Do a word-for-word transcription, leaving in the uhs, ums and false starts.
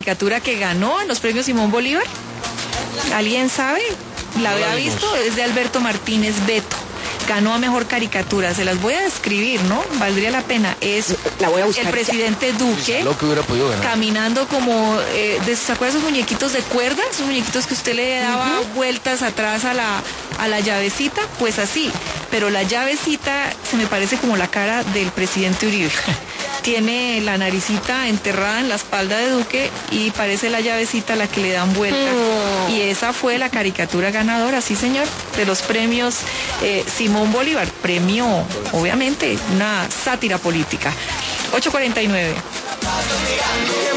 caricatura que ganó en los premios Simón Bolívar? ¿Alguien sabe? ¿La No la había vimos. visto? Es de Alberto Martínez Beto. Ganó a mejor caricatura. Se las voy a describir, ¿no? Valdría la pena. Es La voy a buscar el ya. presidente Duque Lo que hubiera podido ganar. caminando como, eh, de- ¿se acuerdan esos muñequitos de cuerda? Esos muñequitos que usted le daba vueltas atrás a la, a la llavecita, pues así. Pero la llavecita se me parece como la cara del presidente Uribe. Tiene la naricita enterrada en la espalda de Duque y parece la llavecita a la que le dan vueltas. Y esa fue la caricatura ganadora, sí señor, de los premios eh, Simón Bolívar. Premio, obviamente, una sátira política. ocho cuarenta y nueve.